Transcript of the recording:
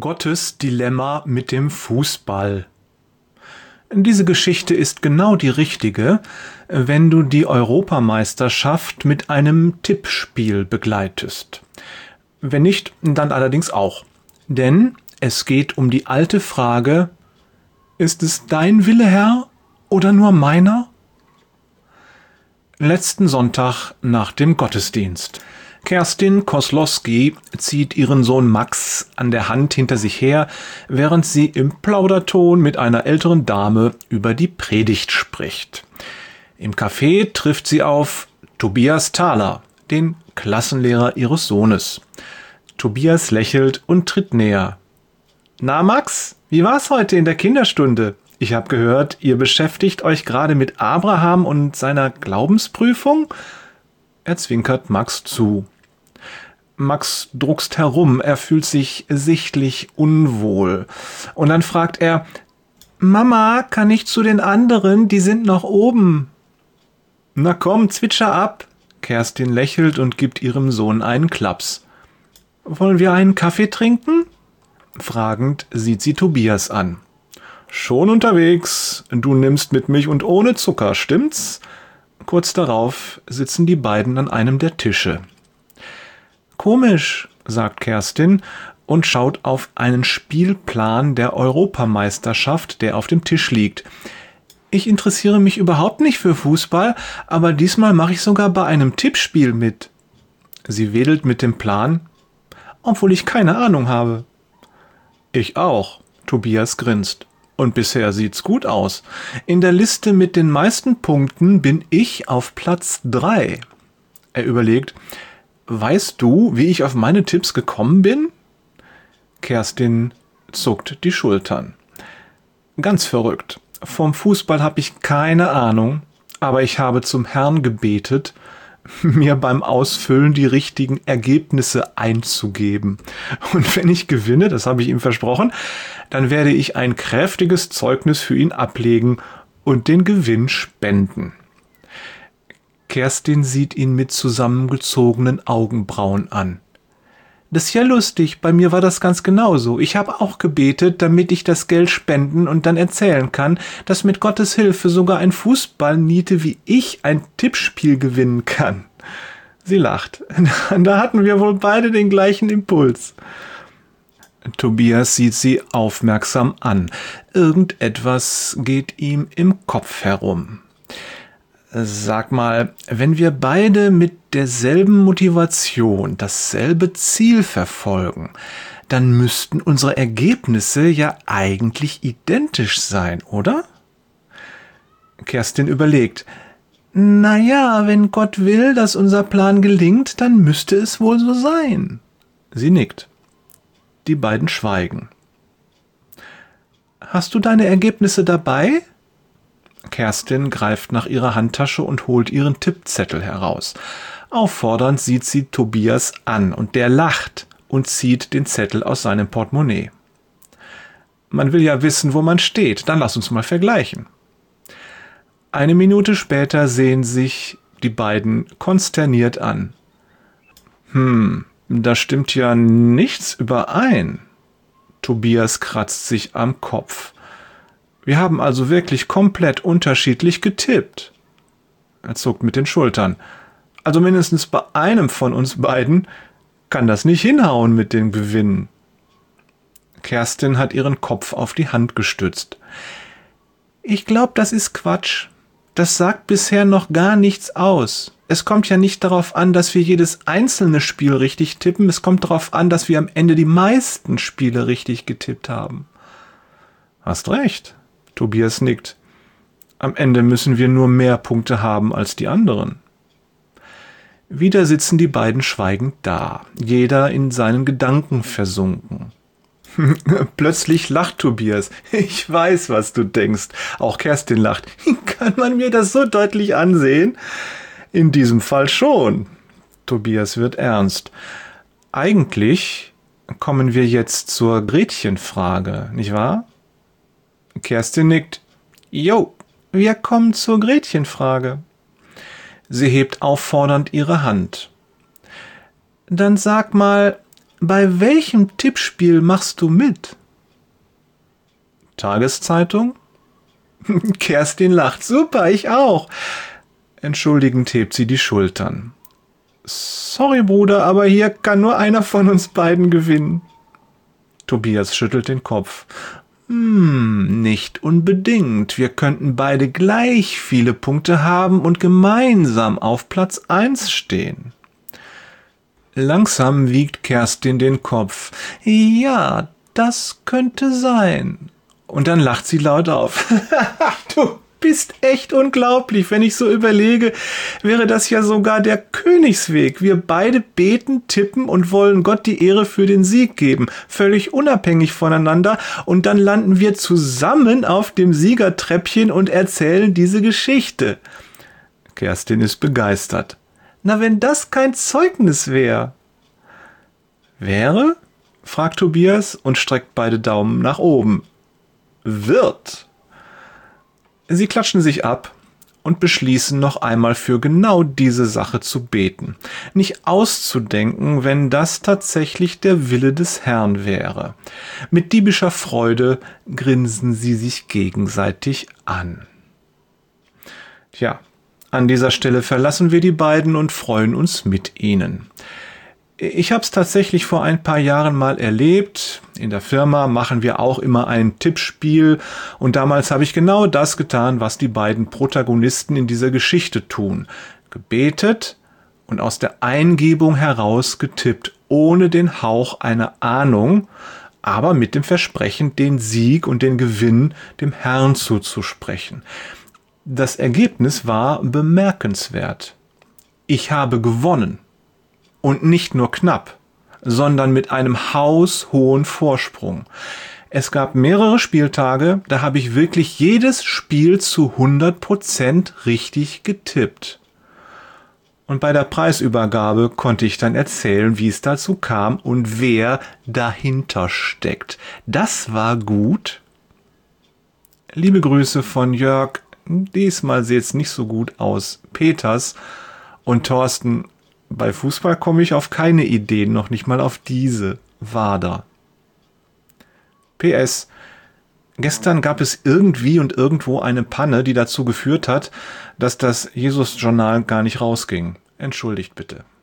Gottes Dilemma mit dem Fußball. Diese Geschichte ist genau die richtige, wenn du die Europameisterschaft mit einem Tippspiel begleitest. Wenn nicht, dann allerdings auch. Denn es geht um die alte Frage: Ist es dein Wille, Herr, oder nur meiner? Letzten Sonntag nach dem Gottesdienst. Kerstin Koslowski zieht ihren Sohn Max an der Hand hinter sich her, während sie im Plauderton mit einer älteren Dame über die Predigt spricht. Im Café trifft sie auf Tobias Thaler, den Klassenlehrer ihres Sohnes. Tobias lächelt und tritt näher. »Na Max, wie war's heute in der Kinderstunde? Ich habe gehört, ihr beschäftigt euch gerade mit Abraham und seiner Glaubensprüfung?« Er zwinkert Max zu. Max druckst herum, er fühlt sich sichtlich unwohl. Und dann fragt er: »Mama, kann ich zu den anderen? Die sind noch oben.« »Na komm, zwitscher ab.« Kerstin lächelt und gibt ihrem Sohn einen Klaps. »Wollen wir einen Kaffee trinken?« Fragend sieht sie Tobias an. »Schon unterwegs. Du nimmst mit Milch und ohne Zucker, stimmt's?« Kurz darauf sitzen die beiden an einem der Tische. »Komisch«, sagt Kerstin und schaut auf einen Spielplan der Europameisterschaft, der auf dem Tisch liegt. »Ich interessiere mich überhaupt nicht für Fußball, aber diesmal mache ich sogar bei einem Tippspiel mit.« Sie wedelt mit dem Plan, obwohl ich keine Ahnung habe. »Ich auch«, Tobias grinst. »Und bisher sieht's gut aus. In der Liste mit den meisten Punkten bin ich auf Platz 3. Er überlegt: »Weißt du, wie ich auf meine Tipps gekommen bin?« Kerstin zuckt die Schultern. »Ganz verrückt. Vom Fußball habe ich keine Ahnung, aber ich habe zum Herrn gebetet, mir beim Ausfüllen die richtigen Ergebnisse einzugeben. Und wenn ich gewinne, das habe ich ihm versprochen, dann werde ich ein kräftiges Zeugnis für ihn ablegen und den Gewinn spenden.« Kerstin sieht ihn mit zusammengezogenen Augenbrauen an. »Das ist ja lustig, bei mir war das ganz genauso. Ich habe auch gebetet, damit ich das Geld spenden und dann erzählen kann, dass mit Gottes Hilfe sogar ein Fußballniete wie ich ein Tippspiel gewinnen kann.« Sie lacht. »Da hatten wir wohl beide den gleichen Impuls.« Tobias sieht sie aufmerksam an. Irgendetwas geht ihm im Kopf herum. »Sag mal, wenn wir beide mit derselben Motivation dasselbe Ziel verfolgen, dann müssten unsere Ergebnisse ja eigentlich identisch sein, oder?« Kerstin überlegt. »Naja, wenn Gott will, dass unser Plan gelingt, dann müsste es wohl so sein.« Sie nickt. Die beiden schweigen. »Hast du deine Ergebnisse dabei?« Kerstin greift nach ihrer Handtasche und holt ihren Tippzettel heraus. Auffordernd sieht sie Tobias an und der lacht und zieht den Zettel aus seinem Portemonnaie. »Man will ja wissen, wo man steht, dann lass uns mal vergleichen.« Eine Minute später sehen sich die beiden konsterniert an. Da stimmt ja nichts überein.« Tobias kratzt sich am Kopf. »Wir haben also wirklich komplett unterschiedlich getippt.« Er zuckt mit den Schultern. »Also mindestens bei einem von uns beiden kann das nicht hinhauen mit den Gewinnen.« Kerstin hat ihren Kopf auf die Hand gestützt. »Ich glaube, das ist Quatsch. Das sagt bisher noch gar nichts aus. Es kommt ja nicht darauf an, dass wir jedes einzelne Spiel richtig tippen. Es kommt darauf an, dass wir am Ende die meisten Spiele richtig getippt haben.« »Hast recht.« Tobias nickt. »Am Ende müssen wir nur mehr Punkte haben als die anderen.« Wieder sitzen die beiden schweigend da, jeder in seinen Gedanken versunken. Plötzlich lacht Tobias. »Ich weiß, was du denkst.« Auch Kerstin lacht. »Kann man mir das so deutlich ansehen?« »In diesem Fall schon.« Tobias wird ernst. »Eigentlich kommen wir jetzt zur Gretchenfrage, nicht wahr?« Kerstin nickt. »Jo, wir kommen zur Gretchenfrage.« Sie hebt auffordernd ihre Hand. »Dann sag mal, Bei welchem Tippspiel machst du mit? Tageszeitung? Kerstin lacht. Super, ich auch. Entschuldigend hebt sie die Schultern. Sorry, Bruder, aber hier kann nur einer von uns beiden gewinnen. Tobias schüttelt den Kopf. Nicht unbedingt. Wir könnten beide gleich viele Punkte haben und gemeinsam auf Platz 1 stehen. Langsam wiegt Kerstin den Kopf. Ja, das könnte sein. Und dann lacht sie laut auf. Du bist echt unglaublich. Wenn ich so überlege, wäre das ja sogar der Königsweg. Wir beide beten, tippen und wollen Gott die Ehre für den Sieg geben, völlig unabhängig voneinander. Und dann landen wir zusammen auf dem Siegertreppchen und erzählen diese Geschichte. Kerstin ist begeistert. Na, wenn das kein Zeugnis wäre. Wäre? Fragt Tobias und streckt beide Daumen nach oben. Wird. Sie klatschen sich ab und beschließen noch einmal für genau diese Sache zu beten. Nicht auszudenken, wenn das tatsächlich der Wille des Herrn wäre. Mit diebischer Freude grinsen sie sich gegenseitig an. Tja, an dieser Stelle verlassen wir die beiden und freuen uns mit ihnen. Ich habe es tatsächlich vor ein paar Jahren mal erlebt. In der Firma machen wir auch immer ein Tippspiel und damals habe ich genau das getan, was die beiden Protagonisten in dieser Geschichte tun. Gebetet und aus der Eingebung heraus getippt, ohne den Hauch einer Ahnung, aber mit dem Versprechen, den Sieg und den Gewinn dem Herrn zuzusprechen. Das Ergebnis war bemerkenswert. Ich habe gewonnen. Und nicht nur knapp, sondern mit einem haushohen Vorsprung. Es gab mehrere Spieltage, da habe ich wirklich jedes Spiel zu 100% richtig getippt. Und bei der Preisübergabe konnte ich dann erzählen, wie es dazu kam und wer dahinter steckt. Das war gut. Liebe Grüße von Jörg, diesmal sieht es nicht so gut aus, Peters und Thorsten. Bei Fußball komme ich auf keine Ideen, noch nicht mal auf diese. Wader. PS. Gestern gab es irgendwie und irgendwo eine Panne, die dazu geführt hat, dass das Jesus-Journal gar nicht rausging. Entschuldigt bitte.